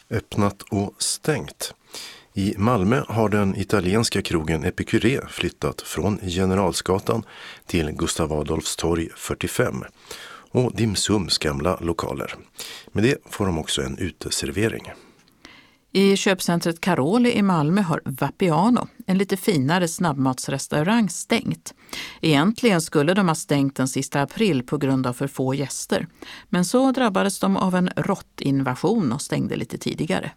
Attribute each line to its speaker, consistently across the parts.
Speaker 1: Öppnat och stängt. I Malmö har den italienska krogen Epicuré flyttat från Generalsgatan till Gustav Adolfs torg 45 och Dim Sums gamla lokaler. Med det får de också en uteservering.
Speaker 2: I köpcentret Caroli i Malmö har Vapiano, en lite finare snabbmatsrestaurang, stängt. Egentligen skulle de ha stängt den sista april på grund av för få gäster. Men så drabbades de av en råttinvasion och stängde lite tidigare.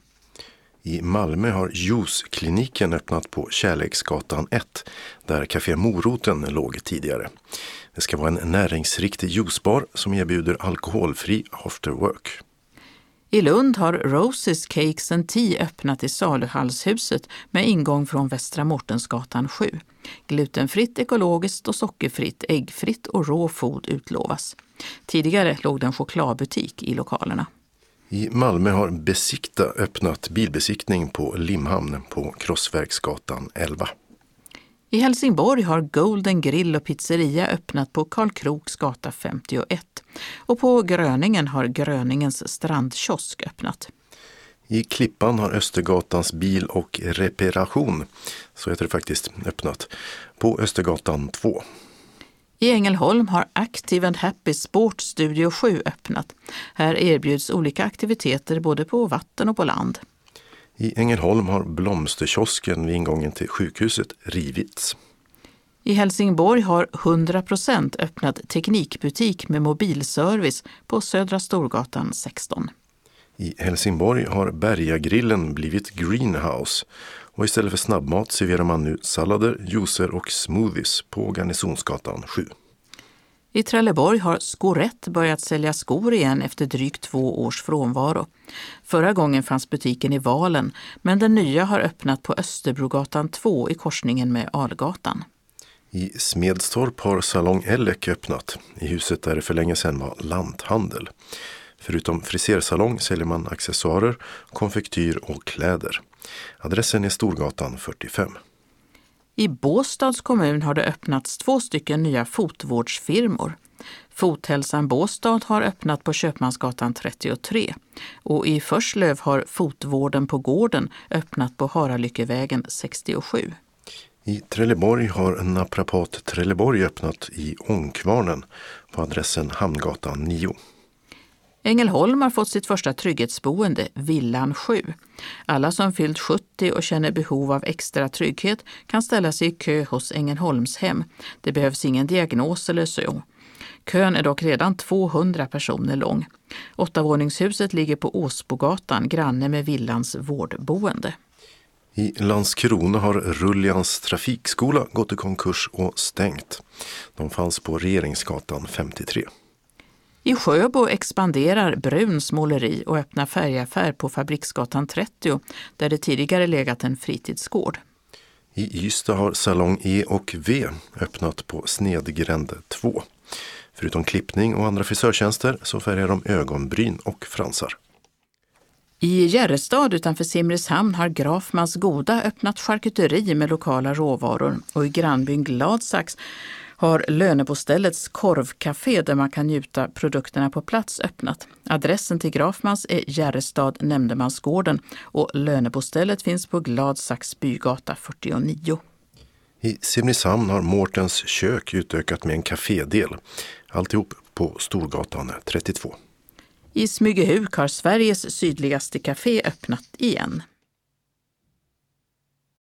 Speaker 1: I Malmö har Juicekliniken öppnat på Kärleksgatan 1, där Café Moroten låg tidigare. Det ska vara en näringsriktig juicebar som erbjuder alkoholfri after work.
Speaker 2: I Lund har Roses Cakes and Tea öppnat i Saluhallshuset med ingång från Västra Mårtensgatan 7. Glutenfritt, ekologiskt och sockerfritt, äggfritt och raw food utlovas. Tidigare låg det en chokladbutik i lokalerna.
Speaker 1: I Malmö har Besikta öppnat bilbesiktning på Limhamn på Krossverksgatan 11.
Speaker 2: I Helsingborg har Golden Grill och pizzeria öppnat på Karl Kroks gata 51. Och på Gröningen har Gröningens strandkiosk öppnat.
Speaker 1: I Klippan har Östergatans bil- och reparation, så heter det faktiskt, öppnat på Östergatan 2.
Speaker 2: I Ängelholm har Active and Happy Sport Studio 7 öppnat. Här erbjuds olika aktiviteter både på vatten och på land.
Speaker 1: I Ängelholm har blomsterkiosken vid ingången till sjukhuset rivits.
Speaker 2: I Helsingborg har 100% öppnat teknikbutik med mobilservice på Södra Storgatan 16.
Speaker 1: I Helsingborg har Bergagrillen blivit greenhouse och istället för snabbmat serverar man nu sallader, juicer och smoothies på Garnisonsgatan 7.
Speaker 2: I Trelleborg har Skorätt börjat sälja skor igen efter drygt 2 års frånvaro. Förra gången fanns butiken i Valen, men den nya har öppnat på Österbrogatan 2 i korsningen med Algatan.
Speaker 1: I Smedstorp har Salong Ellek öppnat, i huset där det för länge sedan var lanthandel. Förutom frisersalong säljer man accessoarer, konfektyr och kläder. Adressen är Storgatan 45.
Speaker 2: I Båstads kommun har det öppnats 2 stycken nya fotvårdsfirmor. Fothälsan Båstad har öppnat på Köpmansgatan 33 och i Förslöv har Fotvården på gården öppnat på Haralyckevägen 67.
Speaker 1: I Trelleborg har Naprapat Trelleborg öppnat i Ångkvarnen på adressen Hamngatan 9.
Speaker 2: Ängelholm har fått sitt första trygghetsboende, Villan 7. Alla som fyllt 70 och känner behov av extra trygghet kan ställa sig i kö hos Ängelholmshem. Det behövs ingen diagnos eller så. Kön är dock redan 200 personer lång. 8-våningshuset ligger på Åsbogatan, granne med Villans vårdboende.
Speaker 1: I Landskrona har Rullians trafikskola gått i konkurs och stängt. De fanns på Regeringsgatan 53.
Speaker 2: I Sjöbo expanderar Bruns måleri och öppnar färgaffär på Fabriksgatan 30 där det tidigare legat en fritidsgård.
Speaker 1: I Ystad har Salong E och V öppnat på Snedgränd 2. Förutom klippning och andra frisörtjänster så färgar de ögonbryn och fransar.
Speaker 2: I Järrestad utanför Simrishamn har Grafmans Goda öppnat charkuteri med lokala råvaror och i grannbyn Gladsax har Löneboställets korvcafé där man kan njuta produkterna på plats öppnat. Adressen till Grafmans är Järrestad Nämndemansgården och Lönebostället finns på Gladsax bygata 49.
Speaker 1: I Simrishamn har Mårtens kök utökat med en kafédel. Alltihop på Storgatan 32.
Speaker 2: I Smygehuk har Sveriges sydligaste café öppnat igen.